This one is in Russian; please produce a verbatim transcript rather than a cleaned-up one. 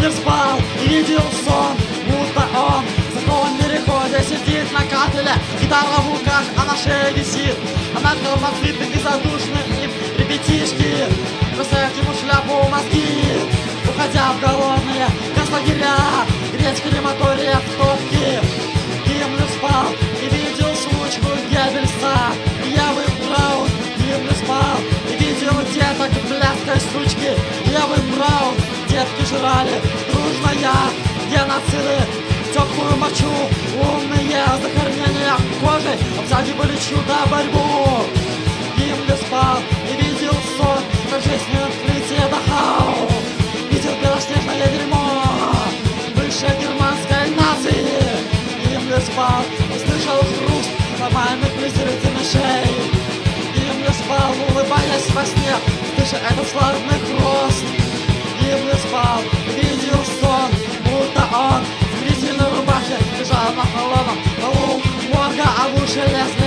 Гиммлер спал и видел сон, будто он в таком переходе сидит на кафеле. Гитара в руках, а на шее висит. Она холмоцветных и задушных им ребятишки бросают ему шляпу в мозги, уходя в голодные концлагеря, греть крематория в топке. Гиммлер спал и видел случку Геббельса и Евы Браун. Гиммлер спал и видел деток в блядской сучке Евы Браун. Детки жрали дружно яд, геноциды, теплую мочу, умные захоронения кожей, а сзади были чудо борьбу. Гиммлер спал и видел сон, как жизнь открытие Дахау. Видел белоснежное дерьмо бывшей германской нации. Гиммлер спал и слышал хруст ломаемых презрительных шеи. Гиммлер спал, улыбаясь во сне, слыша этот славный хруст. Гиммлер спал и видел сон, будто он в грязной рубахе лежал на холодном полу морга, а в уши лез